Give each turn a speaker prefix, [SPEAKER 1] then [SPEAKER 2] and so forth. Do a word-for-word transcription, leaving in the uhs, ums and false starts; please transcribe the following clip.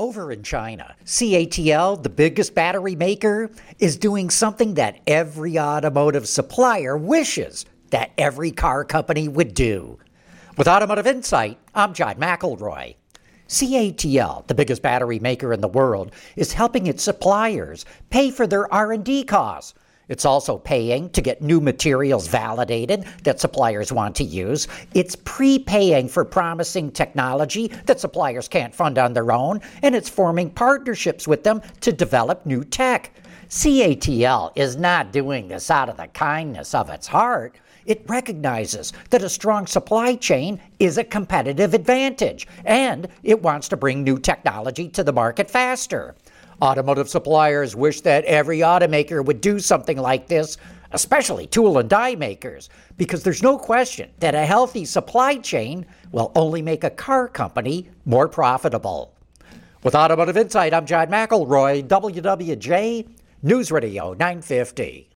[SPEAKER 1] Over in China, C A T L, the biggest battery maker, is doing something that every automotive supplier wishes that every car company would do. With Automotive Insight, I'm John McElroy. C A T L, the biggest battery maker in the world, is helping its suppliers pay for their R and D costs. It's also paying to get new materials validated that suppliers want to use. It's prepaying for promising technology that suppliers can't fund on their own, and it's forming partnerships with them to develop new tech. C A T L is not doing this out of the kindness of its heart. It recognizes that a strong supply chain is a competitive advantage, and it wants to bring new technology to the market faster. Automotive suppliers wish that every automaker would do something like this, especially tool and die makers, because there's no question that a healthy supply chain will only make a car company more profitable. With Automotive Insight, I'm John McElroy, W W J News Radio nine fifty.